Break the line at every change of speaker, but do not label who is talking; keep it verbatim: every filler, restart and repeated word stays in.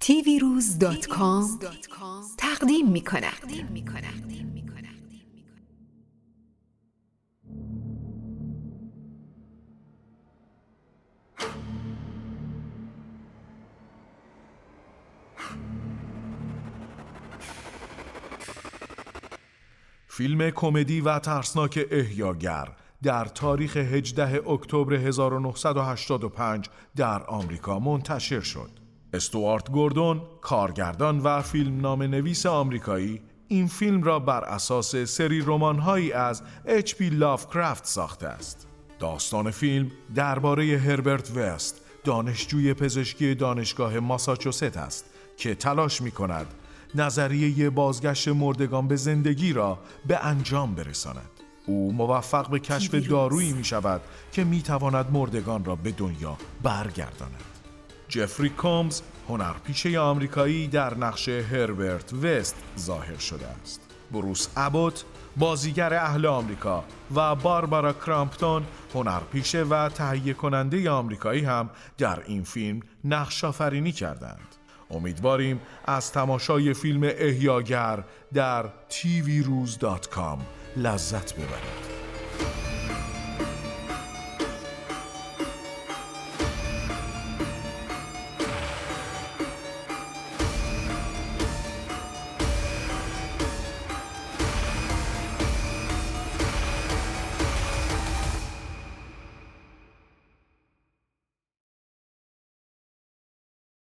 تی وی روز دات کام تقدیم می کند.
فیلم کمدی و ترسناک احیاگر در تاریخ هجدهم اکتبر هزار و نهصد و هشتاد و پنج در آمریکا منتشر شد. استوارت گوردون، کارگردان و فیلمنامه نویس آمریکایی، این فیلم را بر اساس سری رمان‌هایی از اچ پی لافکرافت ساخته است. داستان فیلم درباره هربرت وست، دانشجوی پزشکی دانشگاه ماساچوست است که تلاش می‌کند نظریه بازگشت مردگان به زندگی را به انجام برساند. او موفق به کشف دارویی می شود که می تواند مردگان را به دنیا برگرداند. جفری کامز، هنرپیشه آمریکایی، در نقش هربرت وست ظاهر شده است. بروس ابوت، بازیگر اهل آمریکا، و باربارا کرامپتون، هنرپیشه و تهیه کننده آمریکایی هم در این فیلم نقش آفرینی کردند. امیدواریم از تماشای فیلم احیاگر در تی وی روز دات کام لذت ببرید.